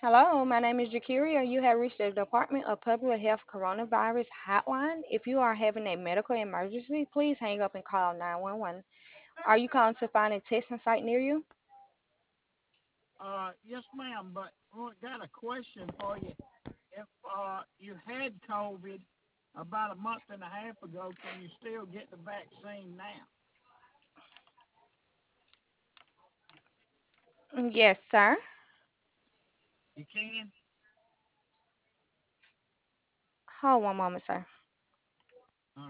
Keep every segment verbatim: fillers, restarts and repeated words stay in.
Hello, my name is Jakiria. You have reached the Department of Public Health Coronavirus Hotline. If you are having a medical emergency, please hang up and call nine one one. Are you calling to find a testing site near you? Uh, yes, ma'am, but we got a question for you. If uh, you had COVID about a month and a half ago, can you still get the vaccine now? Yes, sir. You can? Hold one moment, sir. Uh,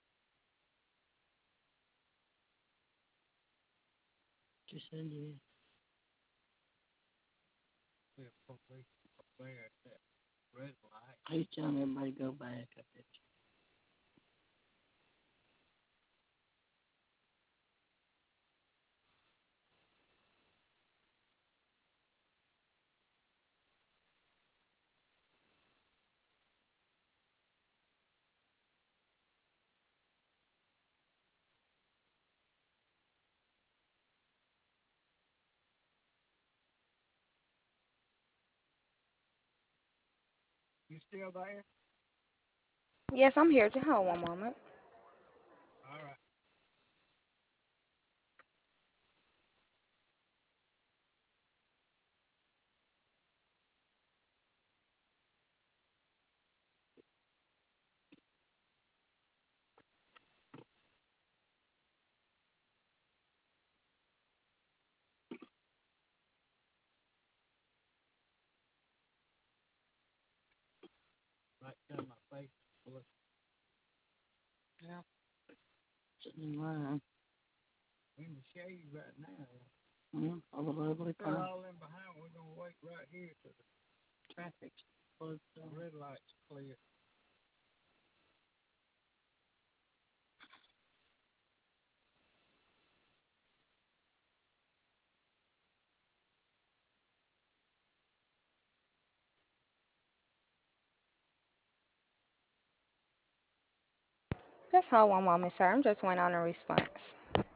Just send you. He's telling everybody to go back up there. you still there? Yes, I'm here. Just hold one moment. All right. Right down my face. Look, Yeah. Sitting in line. in the shade right now. Mm, all the lovely They're time. all in behind. We're gonna wait right here till the Traffic's closed the down. red light's clear. Just hold one moment, sir. I'm just waiting on a response.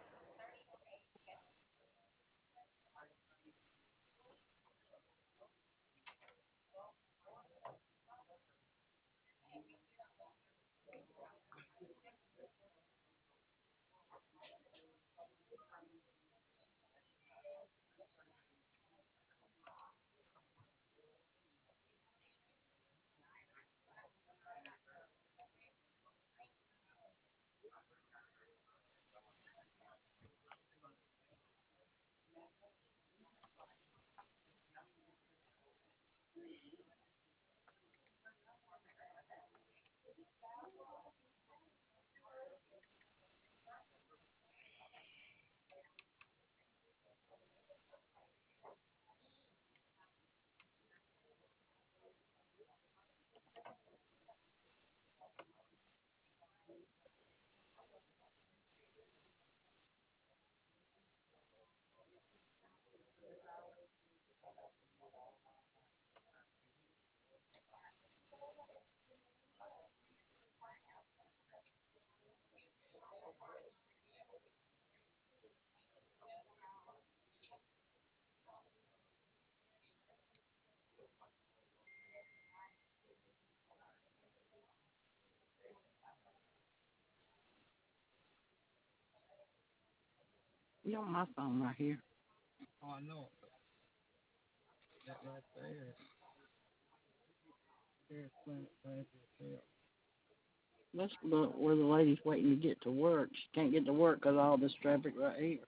You on my phone right here. Oh, I know it, but that right there, there's Planet Fitness yourself. Let's look where the lady's waiting to get to work. She can't get to work 'cause of all this traffic right here.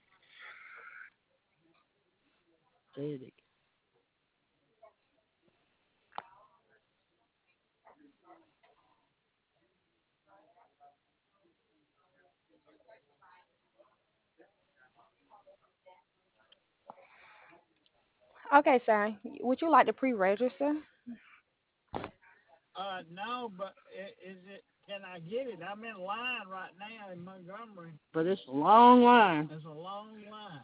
City. Okay, sir. Would you like to pre-register? Uh, no, but i- is it? Can I get it? I'm in line right now in Montgomery. But it's a long line. There's a long line.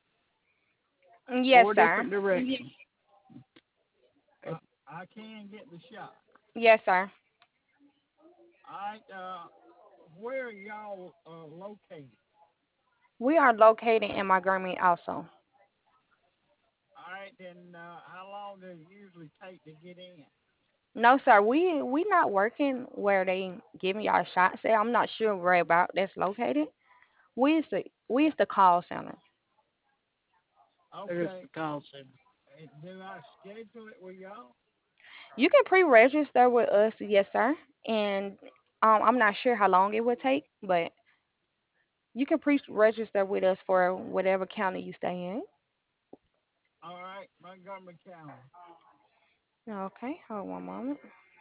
Yes, Four sir. different directions. Uh, I can get the shot. Yes, sir. All right. Uh, where are y'all uh, located? We are located in Montgomery also. All right. Then uh, how long does it usually take to get in? No, sir. We we not working where they giving y'all shots at. I'm not sure where about that's located. We is the we is the call center. There's Okay. the call center. And do I schedule it with y'all? You can pre-register with us, yes, sir. And um, I'm not sure how long it would take, but you can pre-register with us for whatever county you stay in. All right, Montgomery County. Okay, hold one moment.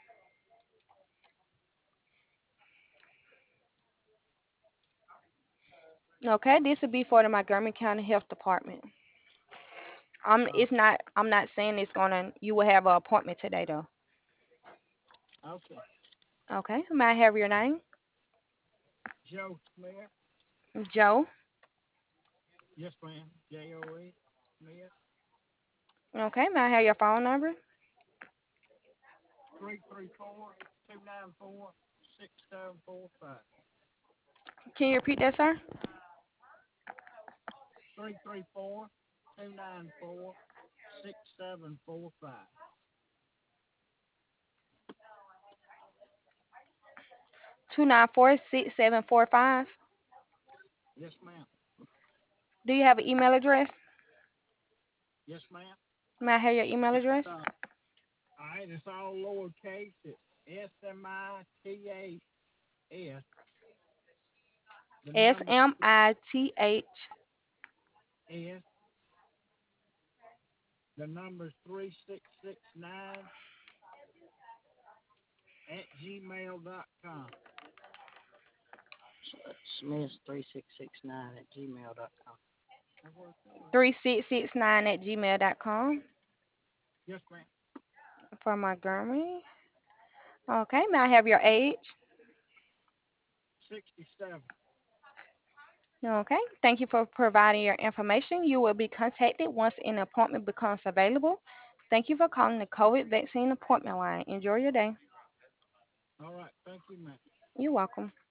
Okay, this would be for the Montgomery County Health Department. Um, Uh, it's not. I'm not saying it's gonna. You will have an appointment today, though. okay. Okay, may I have your name? Joe Smith. Joe. Yes, ma'am. J O E Smith. Okay, may I have your phone number? Three three four two nine four six seven four five. Can you repeat that, sir? Three three four two nine four six seven four five. Two nine four six seven four five. Yes, ma'am. Do you have an email address? Yes, ma'am. May I have your email It's address? uh, all right. It's all lowercase. It's S M I T A S. The S number M I T H S. The number's three six six nine at gmail dot com. Smith three six six nine at gmail dot com. three six six nine at gmail dot com Yes, ma'am. for Montgomery. Okay, may I have your age? sixty-seven. Okay, thank you for providing your information. You will be contacted once an appointment becomes available. Thank you for calling the COVID vaccine appointment line. Enjoy your day. All right. Thank you, ma'am. You're welcome.